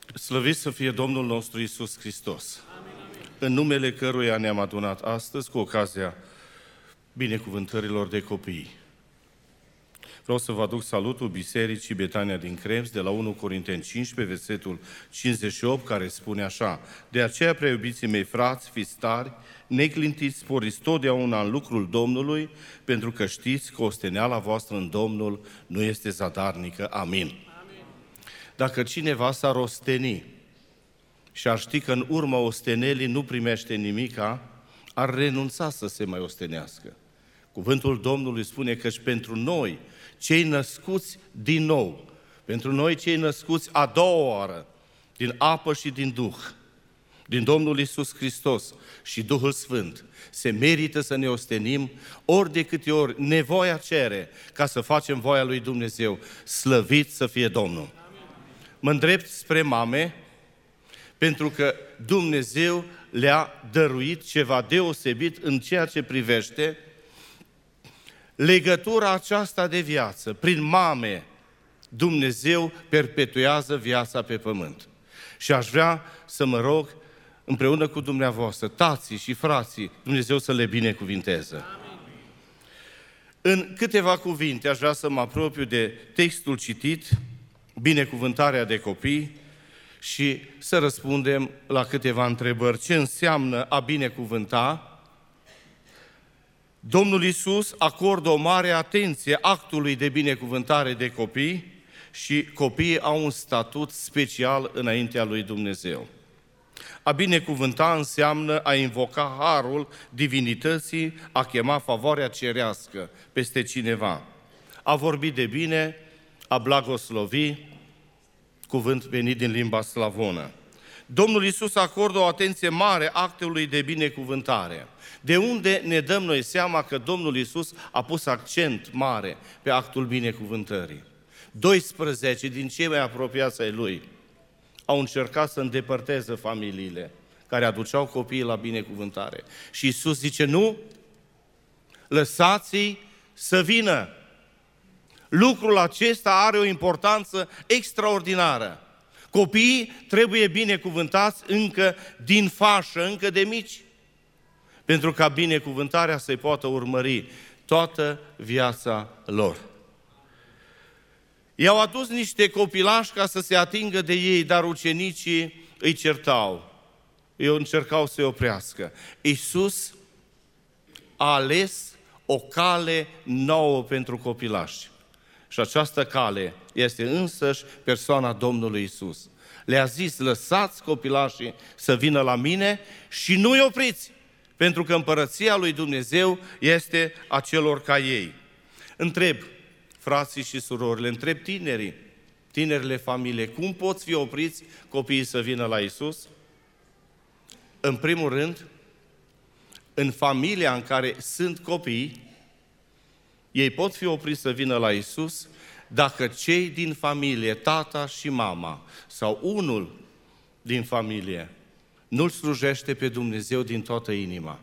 Slăvit să fie Domnul nostru Iisus Hristos, în numele căruia ne-am adunat astăzi cu ocazia binecuvântărilor de copii. Vreau să vă aduc salutul Bisericii Betania din Krems de la 1 Corinteni 15, versetul 58, care spune așa: De aceea, prea iubiții mei frați, fiți tari, neclintiți, sporiți totdeauna în lucrul Domnului, pentru că știți că osteneala voastră în Domnul nu este zadarnică. Amin. Dacă cineva s-ar osteni și ar ști că în urma ostenelii nu primește nimica, ar renunța să se mai ostenească. Cuvântul Domnului spune că și pentru noi, cei născuți din nou, pentru noi cei născuți a doua oară, din apă și din Duh, din Domnul Iisus Hristos și Duhul Sfânt, se merită să ne ostenim ori de câte ori nevoia cere ca să facem voia lui Dumnezeu. Slăvit să fie Domnul! Mă îndrept spre mame, pentru că Dumnezeu le-a dăruit ceva deosebit în ceea ce privește legătura aceasta de viață. Prin mame, Dumnezeu perpetuează viața pe pământ. Și aș vrea să mă rog, împreună cu dumneavoastră, tații și frații, Dumnezeu să le binecuvinteze. Amin. În câteva cuvinte aș vrea să mă apropiu de textul citit, binecuvântarea de copii, și să răspundem la câteva întrebări. Ce înseamnă a binecuvânta? Domnul Iisus acordă o mare atenție actului de binecuvântare de copii și copiii au un statut special înaintea lui Dumnezeu. A binecuvânta înseamnă a invoca harul divinității, a chema favoarea cerească peste cineva. A vorbi de bine, a blagoslovi, cuvânt venit din limba slavonă. Domnul Iisus acordă o atenție mare actului de binecuvântare. De unde ne dăm noi seama că Domnul Iisus a pus accent mare pe actul binecuvântării? 12 din cei mai apropiați ai Lui au încercat să îndepărteze familiile care aduceau copiii la binecuvântare. Și Iisus zice: nu, lăsați-i să vină. Lucrul acesta are o importanță extraordinară. Copiii trebuie binecuvântați încă din fașă, încă de mici, pentru ca binecuvântarea să-i poată urmări toată viața lor. I-au adus niște copilași ca să se atingă de ei, dar ucenicii îi certau. Ei încercau să-i oprească. Iisus a ales o cale nouă pentru copilași. Și această cale este însăși persoana Domnului Iisus. Le-a zis: lăsați copilașii să vină la mine și nu-i opriți, pentru că împărăția lui Dumnezeu este a celor ca ei. Întreb frații și surorile, întreb tinerile familie, cum pot fi opriți copiii să vină la Iisus? În primul rând, în familia în care sunt copii, ei pot fi opriți să vină la Iisus dacă cei din familie, tata și mama, sau unul din familie, nu-L slujește pe Dumnezeu din toată inima.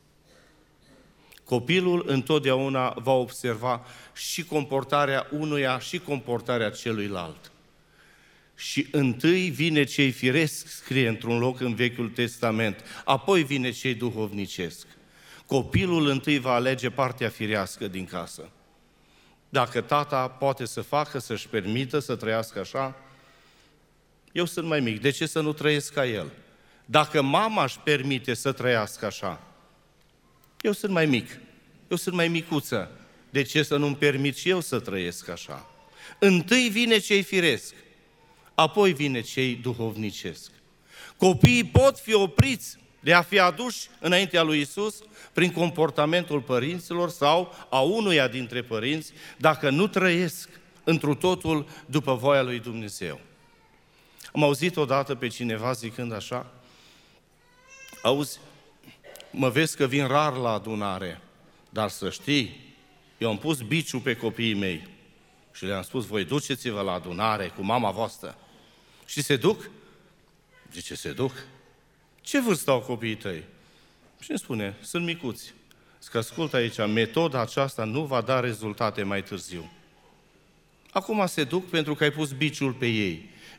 Copilul întotdeauna va observa și comportarea unuia și comportarea celuilalt. Și întâi vine cei firesc, scrie într-un loc în Vechiul Testament, apoi vine cei duhovnicesc. Copilul întâi va alege partea firească din casă. Dacă tata poate să facă, să-și permită să trăiască așa, eu sunt mai mic, de ce să nu trăiesc ca el? Dacă mama își permite să trăiască așa, eu sunt mai mic, eu sunt mai micuță, de ce să nu-mi permit și eu să trăiesc așa? Întâi vine cei firesc, apoi vine cei duhovnicesc. Copiii pot fi opriți de a fi aduși înaintea lui Iisus prin comportamentul părinților sau a unuia dintre părinți, dacă nu trăiesc întru totul după voia lui Dumnezeu. Am auzit odată pe cineva zicând așa: auzi, mă vezi că vin rar la adunare, dar să știi, eu am pus biciul pe copiii mei și le-am spus: voi duceți-vă la adunare cu mama voastră. Și se duc? Zice, se duc. Ce vârstă au copiii tăi? Și îmi spune, sunt micuți. Zic, ascultă aici, metoda aceasta nu va da rezultate mai târziu. Acum se duc pentru că ai pus biciul pe ei.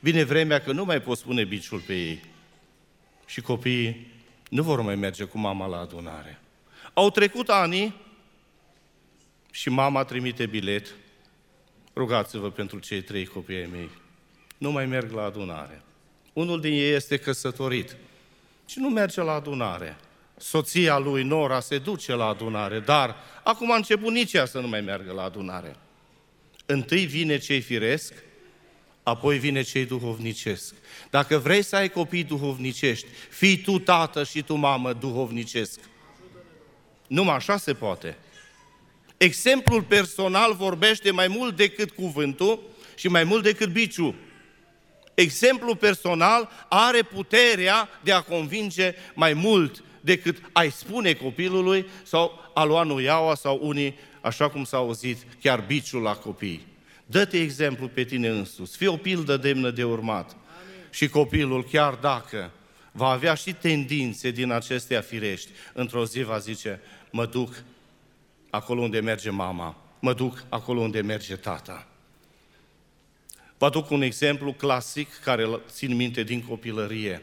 vine vremea că nu mai poți pune biciul pe ei. Și copiii nu vor mai merge cu mama la adunare. Au trecut ani și mama trimite bilet. Rugați-vă pentru cei 3 copii ai mei. Nu mai merg la adunare. Unul din ei este căsătorit și nu merge la adunare. Soția lui, Nora, se duce la adunare, dar acum a început nici ea să nu mai meargă la adunare. Întâi vine cei firesc, apoi vine cei duhovnicesc. Dacă vrei să ai copii duhovnicești, fii tu tată și tu mamă duhovnicesc. Numai așa se poate. Exemplul personal vorbește mai mult decât cuvântul și mai mult decât biciul. Exemplul personal are puterea de a convinge mai mult decât ai spune copilului sau a lua nuiaua sau unii, așa cum s-a auzit, chiar biciul la copii. Dă-te exemplu pe tine însuți, fii o pildă demnă de urmat. Amin. Și copilul, chiar dacă va avea și tendințe din acestea firești, într-o zi va zice, mă duc acolo unde merge mama, mă duc acolo unde merge tata. Vă aduc un exemplu clasic care îl țin minte din copilărie.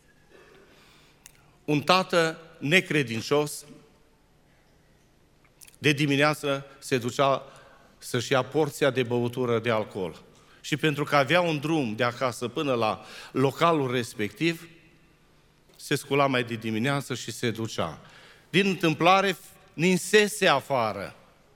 Un tată necredincios de dimineață se ducea să-și ia porția de băutură de alcool. Și pentru că avea un drum de acasă până la localul respectiv, se scula mai de dimineață și se ducea. Din întâmplare, ninsese afară.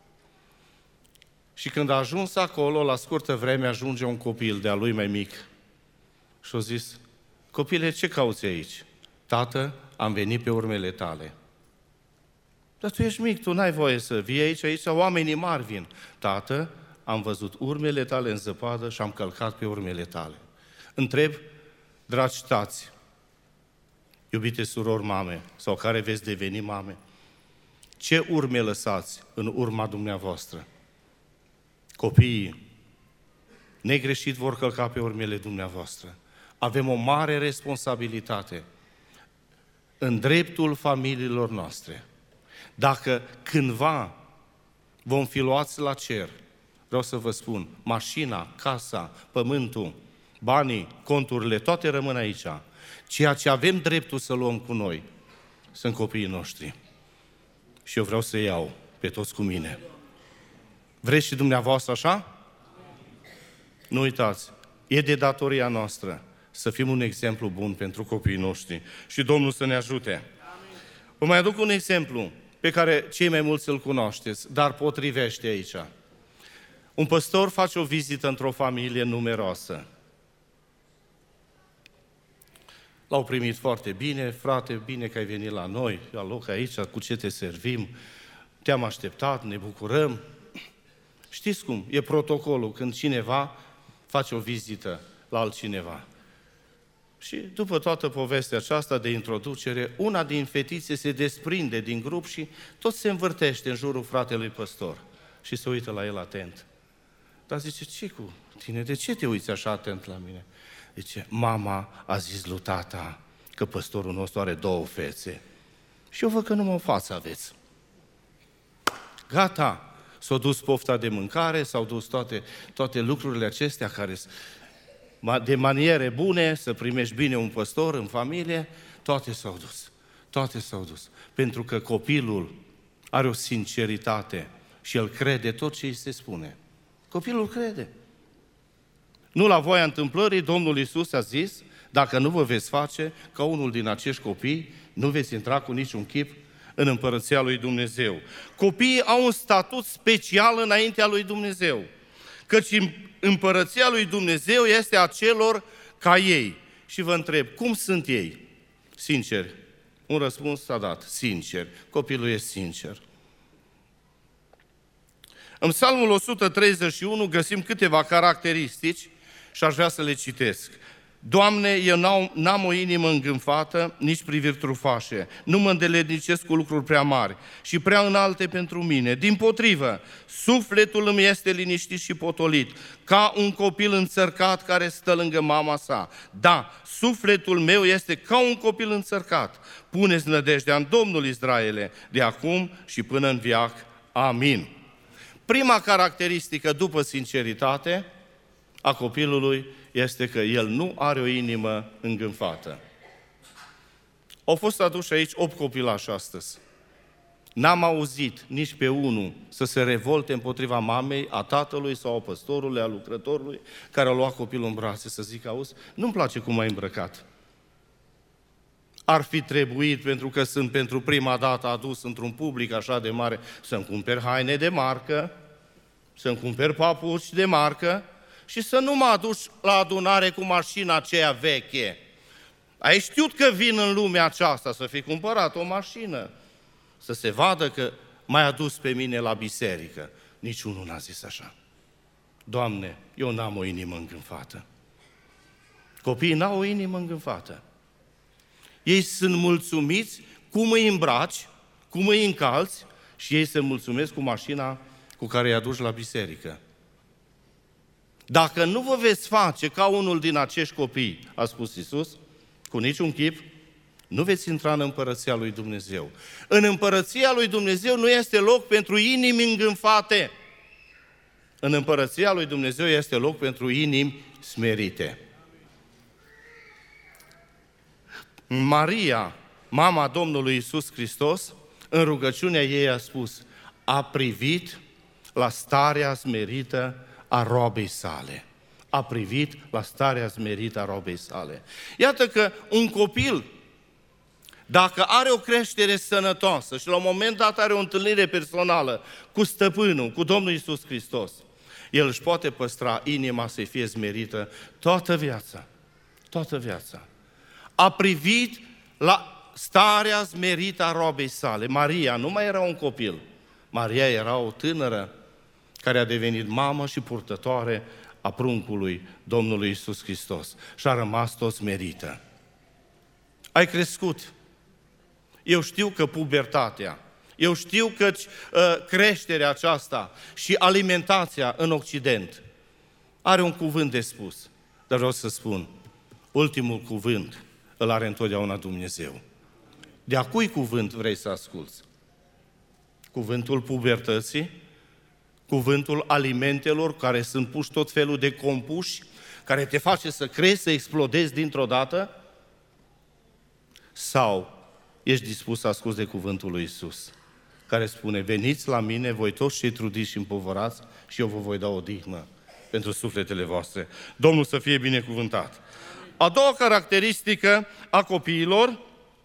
Și când a ajuns acolo, la scurtă vreme ajunge un copil de-a lui mai mic. Și a zis, copile, ce cauți aici? Tată, am venit pe urmele tale. Dar tu ești mic, tu n-ai voie să vii aici oamenii mari vin. Tată, am văzut urmele tale în zăpadă și am călcat pe urmele tale. Întreb, dragi tați, iubite surori mame, sau care veți deveni mame, ce urme lăsați în urma dumneavoastră? Copiii negreșit vor călca pe urmele dumneavoastră. Avem o mare responsabilitate în dreptul familiilor noastre. Dacă cândva vom fi luați la cer, vreau să vă spun, mașina, casa, pământul, banii, conturile, toate rămân aici. Ceea ce avem dreptul să luăm cu noi sunt copiii noștri. Și eu vreau să iau pe toți cu mine. Vreți și dumneavoastră așa? Nu uitați, e de datoria noastră să fim un exemplu bun pentru copiii noștri și Domnul să ne ajute. Vă mai aduc un exemplu pe care cei mai mulți îl cunoașteți, dar potrivește aici. Un păstor face o vizită într-o familie numeroasă. L-au primit foarte bine, frate, bine că ai venit la noi, la loc aici, cu ce te servim, te-am așteptat, ne bucurăm. Știți cum? E protocolul când cineva face o vizită la altcineva. Și după toată povestea aceasta de introducere, una din fetițe se desprinde din grup și tot se învârtește în jurul fratelui păstor și se uită la el atent. Dar zice, ce cu tine? De ce te uiți așa atent la mine? Zice, mama a zis lui tata că păstorul nostru are 2 fețe. Și eu văd că numai o față aveți. Gata! S-au dus pofta de mâncare, s-au dus toate lucrurile acestea care de maniere bune, să primești bine un păstor în familie, toate s-au dus. Toate s-au dus. Pentru că copilul are o sinceritate și el crede tot ce îi se spune. Copilul crede. Nu la voia întâmplării, Domnul Iisus a zis, dacă nu vă veți face ca unul din acești copii, nu veți intra cu niciun chip în împărăția lui Dumnezeu. Copiii au un statut special înaintea lui Dumnezeu, căci împărăția lui Dumnezeu este a celor ca ei. Și vă întreb, cum sunt ei? Sinceri. Un răspuns s-a dat, sincer. Copilul e sincer. În Psalmul 131 găsim câteva caracteristici și aș vrea să le citesc. Doamne, eu n-am o inimă îngânfată, nici priviri trufașe. Nu mă îndeletnicesc cu lucruri prea mari și prea înalte pentru mine. Dimpotrivă, sufletul îmi este liniștit și potolit, ca un copil înțărcat care stă lângă mama sa. Da, sufletul meu este ca un copil înțărcat. Puneți nădejdea în Domnul Israele, de acum și până în veac. Amin. Prima caracteristică după sinceritate a copilului este că el nu are o inimă îngânfată. Au fost aduși aici 8 copilași astăzi. N-am auzit nici pe unul să se revolte împotriva mamei, a tatălui sau a păstorului, a lucrătorului, care a luat copilul în brațe, să zic, auzi, nu-mi place cum ai îmbrăcat. Ar fi trebuit, pentru că sunt pentru prima dată adus într-un public așa de mare, să-mi cumperi haine de marcă, să-mi cumperi papuci de marcă și să nu mă aduci la adunare cu mașina aceea veche. Ai știut că vin în lumea aceasta, să fi cumpărat o mașină, să se vadă că m-ai adus pe mine la biserică. Niciunul n-a zis așa. Doamne, eu n-am o inimă îngânfată. Copiii n-au o inimă îngânfată. Ei sunt mulțumiți cum îi îmbraci, cum îi încalți și ei se mulțumesc cu mașina cu care îi aduci la biserică. Dacă nu vă veți face ca unul din acești copii, a spus Iisus, cu niciun chip, nu veți intra în Împărăția lui Dumnezeu. În Împărăția lui Dumnezeu nu este loc pentru inimi îngânfate. În Împărăția lui Dumnezeu este loc pentru inimi smerite. Maria, mama Domnului Iisus Hristos, în rugăciunea ei a spus, a privit la starea smerită a roabei sale. A privit la starea smerită a roabei sale. Iată că un copil, dacă are o creștere sănătoasă și la un moment dat are o întâlnire personală cu stăpânul, cu Domnul Iisus Hristos, el își poate păstra inima să fie smerită toată viața. Toată viața. A privit la starea smerită a roabei sale. Maria nu mai era un copil. Maria era o tânără care a devenit mamă și purtătoare a pruncului Domnului Iisus Hristos și a rămas tot smerită. Ai crescut. Eu știu că pubertatea, eu știu că creșterea aceasta și alimentația în Occident are un cuvânt de spus. Dar vreau să spun, ultimul cuvânt îl are întotdeauna Dumnezeu. De a cui cuvânt vrei să asculți? Cuvântul pubertății? Cuvântul alimentelor care sunt puși tot felul de compuși, care te face să crezi, să explodezi dintr-o dată? Sau ești dispus să asculți de cuvântul lui Iisus, care spune, veniți la mine, voi toți cei trudiți și împovărați și eu vă voi da odihnă pentru sufletele voastre. Domnul să fie binecuvântat. A doua caracteristică a copiilor,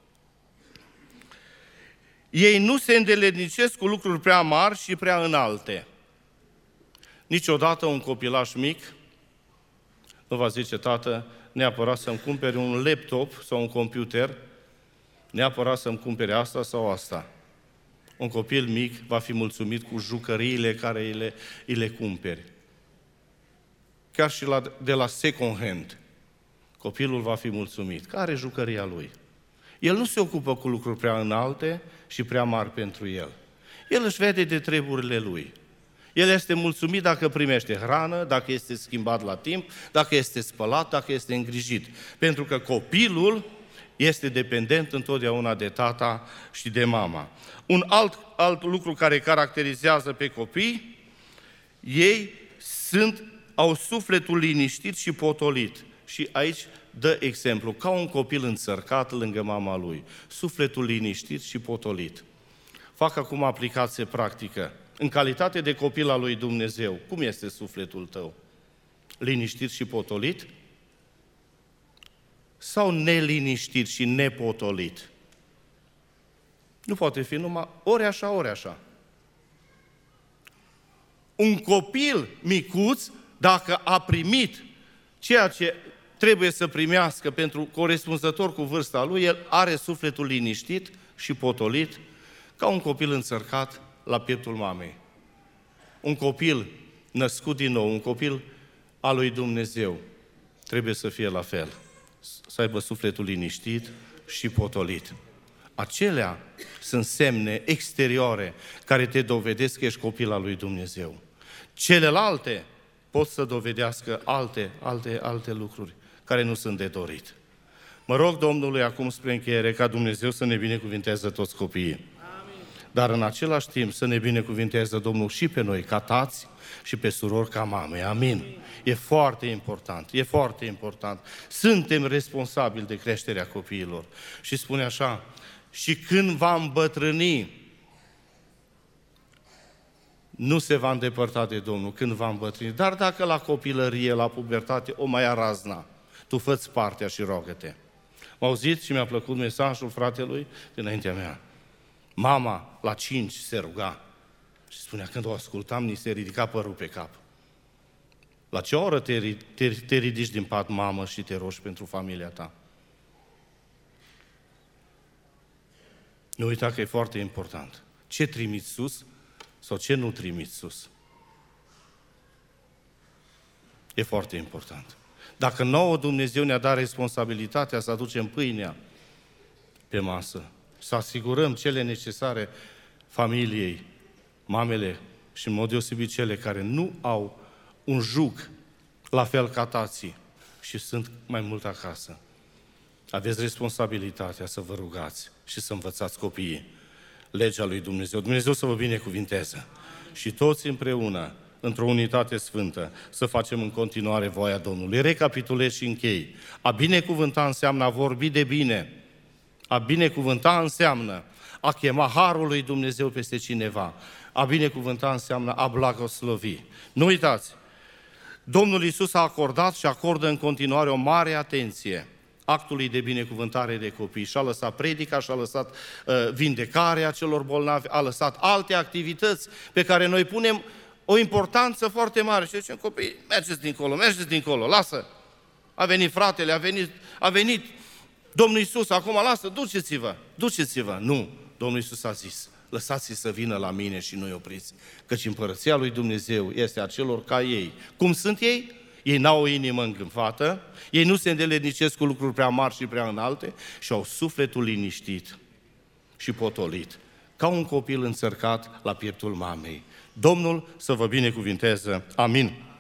ei nu se îndeletnicesc cu lucruri prea mari și prea înalte. Niciodată un copilaș mic nu va zice, tată, neapărat să-mi cumpere un laptop sau un computer, neapărat să-mi cumpere asta sau asta. Un copil mic va fi mulțumit cu jucăriile care îi le cumperi. Chiar și de la second hand. Copilul va fi mulțumit. Care e jucăria lui? El nu se ocupă cu lucruri prea înalte și prea mari pentru el. El își vede de treburile lui. El este mulțumit dacă primește hrană, dacă este schimbat la timp, dacă este spălat, dacă este îngrijit. Pentru că copilul este dependent întotdeauna de tata și de mama. Un alt lucru care caracterizează pe copii, ei au sufletul liniștit și potolit. Și aici dă exemplu, ca un copil înțărcat lângă mama lui. Sufletul liniștit și potolit. Fac acum aplicație practică. În calitate de copil al lui Dumnezeu, cum este sufletul tău? Liniștit și potolit? Sau neliniștit și nepotolit? Nu poate fi numai ori așa, ori așa. Un copil micuț, dacă a primit ceea ce trebuie să primească pentru corespunzător cu vârsta lui, el are sufletul liniștit și potolit, ca un copil înțărcat la pieptul mamei. Un copil născut din nou, un copil al lui Dumnezeu, trebuie să fie la fel. Să aibă sufletul liniștit și potolit. Acelea sunt semne exterioare care te dovedesc că ești copil al lui Dumnezeu. Celelalte pot să dovedească alte lucruri care nu sunt de dorit. Mă rog Domnului acum spre încheiere ca Dumnezeu să ne binecuvinteze toți copiii. Amin. dar în același timp să ne binecuvinteze Domnul și pe noi ca tați și pe surori ca mame. Amin. E foarte important, e foarte important. Suntem responsabili de creșterea copiilor. Și spune așa, și când va îmbătrâni, nu se va îndepărta de Domnul, când va îmbătrâni. Dar dacă la copilărie, la pubertate, o mai ia razna, tu fă-ți partea și rogă-te. M-a auzit și mi-a plăcut mesajul fratelui dinaintea mea. Mama, la 5, se ruga și spunea, când o ascultam, ni se ridica părul pe cap. La ce oră te ridici din pat, mamă, și te rogi pentru familia ta? Nu uita că e foarte important. Ce trimiți sus sau ce nu trimiți sus? E foarte important. Dacă nouă Dumnezeu ne-a dat responsabilitatea să aducem pâinea pe masă, să asigurăm cele necesare familiei, mamele și în mod deosebit cele care nu au un jug la fel ca tații și sunt mai mult acasă. Aveți responsabilitatea să vă rugați și să învățați copiii legea lui Dumnezeu. Dumnezeu să vă binecuvinteze și toți împreună, într-o unitate sfântă, să facem în continuare voia Domnului. Recapitulez și închei. A binecuvânta înseamnă a vorbi de bine. A binecuvânta înseamnă a chema harul lui Dumnezeu peste cineva. A binecuvânta înseamnă a blagoslovi. Nu uitați, Domnul Iisus a acordat și acordă în continuare o mare atenție actului de binecuvântare de copii. Și-a lăsat predica, și-a lăsat vindecarea celor bolnavi, a lăsat alte activități pe care noi punem o importanță foarte mare. Și zicem, copii, mergeți dincolo, lasă. A venit fratele, a venit Domnul Iisus, acum lasă, duceți-vă. Nu, Domnul Iisus a zis, lăsați-i să vină la mine și nu-i opriți, căci împărăția lui Dumnezeu este a celor ca ei. Cum sunt ei? Ei n-au o inimă îngânfată, ei nu se îndeletnicesc cu lucruri prea mari și prea înalte și au sufletul liniștit și potolit, ca un copil înțărcat la pieptul mamei. Domnul să vă binecuvinteze. Amin.